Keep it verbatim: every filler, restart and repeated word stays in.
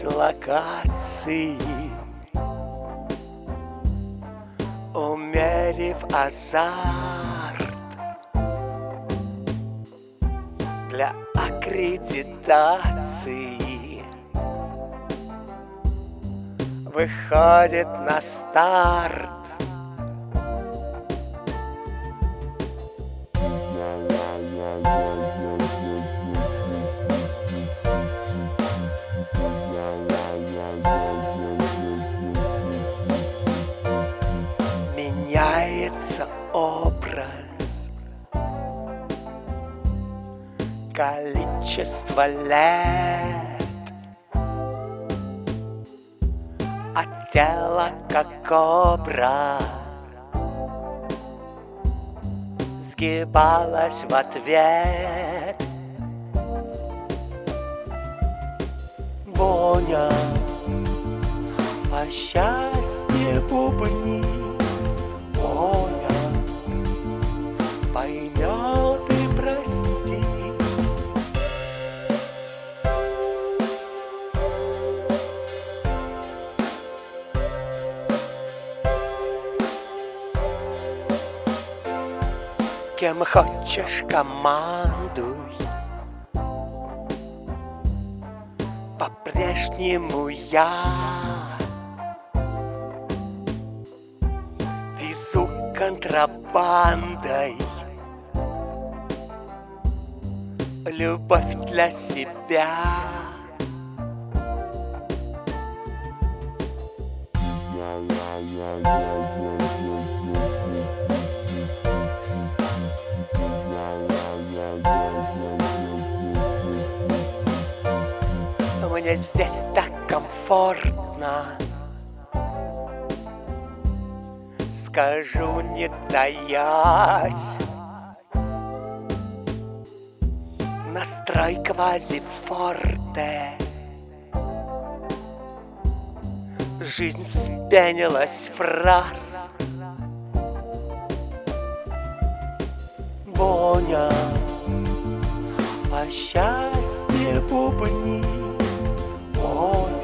дислокации, умерив азарт для аккредитации, выходит на старт. Меняется образ, количество лет, а тело как кобра сгибалось в ответ. Боня, по счастью бубни, Боня, поймет и простит. Кем хочешь командуй, по-прежнему я везу контрабандой любовь для себя. Мне здесь так комфортно, скажу не таясь. Настрой квазифорте, жизнь вспенилась в раз. Боня, по счастью бубни, Боня.